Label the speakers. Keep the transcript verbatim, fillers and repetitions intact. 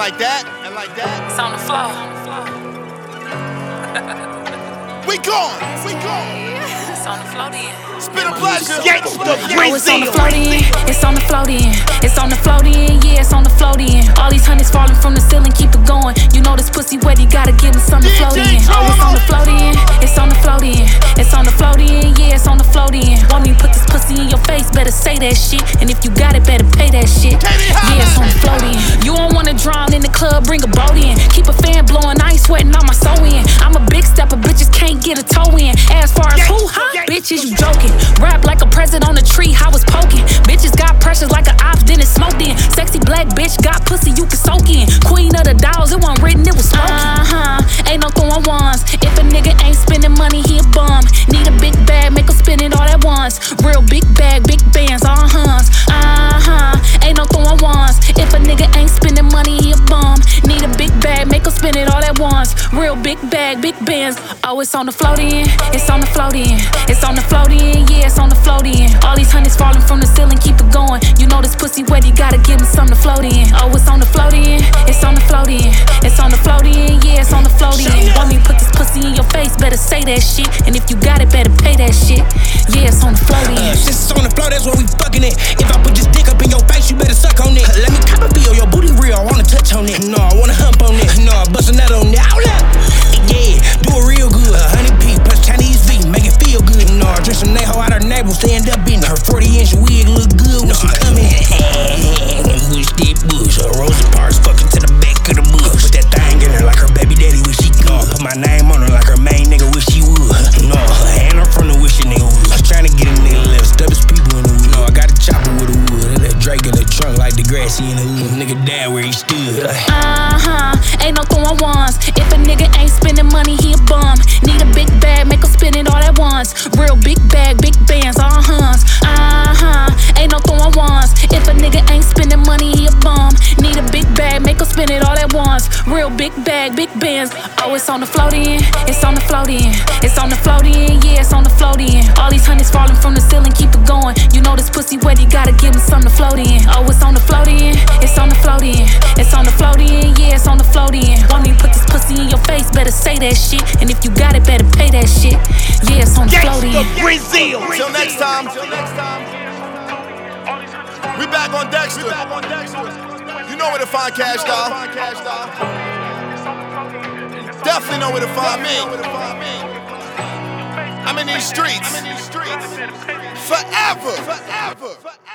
Speaker 1: like that, and like that.
Speaker 2: It's on the floor.
Speaker 1: We gone, we gone.
Speaker 2: It's on the floor then.
Speaker 1: It's been a pleasure.
Speaker 3: Gangsta
Speaker 2: Oh, it's on the
Speaker 3: Brazil.
Speaker 2: float in, it's on the float in, it's on the float in, yeah, it's on the float in. All these honeys falling from the ceiling, keep it going. You know this pussy wet, you gotta give him something to float in. Oh, it's on the float in, it's on the float in, it's on the float in, yeah, it's on the float in. Want me to put this pussy in your face, better say that shit. And if you got it, better pay that shit. Yeah, it's on the float in. You don't wanna drown in the club, bring a boat in. Keep a fan blowing, I ain't sweating on my soul in. I'm a big stepper, bitches can't get a toe in. As far as who, huh? Bitches, you joking. Rap like a present on a tree, I was poking. Bitches got pressures like an ops, then it smoked in. Sexy black bitch got pussy you can soak in. Queen of the dolls, it wasn't written, it was spoken. Uh-huh, ain't no throwing ones. If a nigga ain't spending money, he a bum. Need a big bag, make him spend it all at once. Real big bag, big bands, uh-huh. Uh-huh, ain't no throwing ones. If a nigga ain't spending money, he a bum. Need a big bag, make him spend it all at once. Real big bag, big bands. Oh, it's on the float in, it's on the float in, it's on the float in, yeah, it's on the float in. All these honeys falling from the ceiling, keep it going. You know this pussy wet, you gotta give him something to float in. Oh, it's on the float in, it's on the float in, it's on the float in, yeah, it's on the float in. Want me to put this pussy in your face, better say that shit. And if you got it, better pay that shit. Yeah, it's on the float in.
Speaker 3: Uh, since it's on the floor, that's where we fucking it. If I put this dick up in your face, you better suck on it. Uh, let me cop a bill, your booty real, I wanna touch on it. No, I wanna hump on it. No, I bust a nut on it. Out loud. Yeah, do it real good. Uh, Honey P plus Chinese V, make it feel good. No, I drink some Neho out her navel, stand up in her forty inch wig, look good when she coming. Push that bush, uh, Rosa Parks fucking to the back of the bush. Put that thing in her like her baby daddy wish she could. Put my name on her like her main nigga wish she would. No, and I'm from the wish nigga would. I'm trying to get a nigga left, stubborn people in the wood. No, I got a chopper with a wood. That Drake in the trunk like the grassy in the wood. Nigga died where he stood.
Speaker 2: Uh-huh, ain't no throwing ones. If a nigga ain't spending money, he a bum. Need a big bag, make him spend it all at once. Real big bag, big bands, uh-huh. Uh-huh, ain't no throwing ones. If a nigga ain't spending money, he a bum. Need a big bag, make him spend it all at once. Real big bag, big bands. Oh, it's on the float in, it's on the float in, it's on the float in, yeah, it's on the float in. All these honeys falling from the ceiling, keep it going. You know this pussy wet, you gotta give him something to float in. Oh, it's on the float in, it's on the float in, it's on the float in, yeah, it's on the float in. Want me to put this pussy in your face, better say that shit. And if you got it, better pay that shit. Yeah, it's on the float in.
Speaker 3: Gangsta Brazil.
Speaker 1: Till next time. We back on Dexter. You know where to find Cash Doll. Definitely know where to find me. I'm in these streets forever.